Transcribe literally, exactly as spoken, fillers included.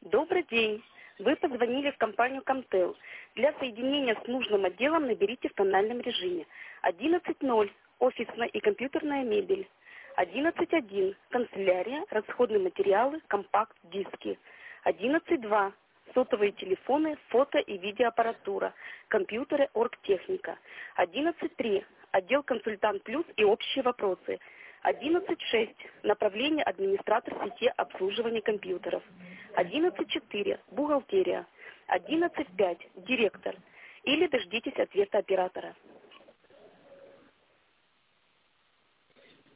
Добрый день. Вы позвонили в компанию Comtel. Для соединения с нужным отделом наберите в тональном режиме. одиннадцать ноль. Офисная и компьютерная мебель. одиннадцать один. Канцелярия, расходные материалы, компакт-диски. одиннадцать два. Сотовые телефоны, фото и видеоаппаратура, компьютеры, оргтехника. одиннадцать три. Отдел «Консультант Плюс» и общие вопросы. одиннадцать шесть. Направление администратор сети обслуживания компьютеров. одиннадцать четыре. Бухгалтерия. одиннадцать пять. Директор. Или дождитесь ответа оператора.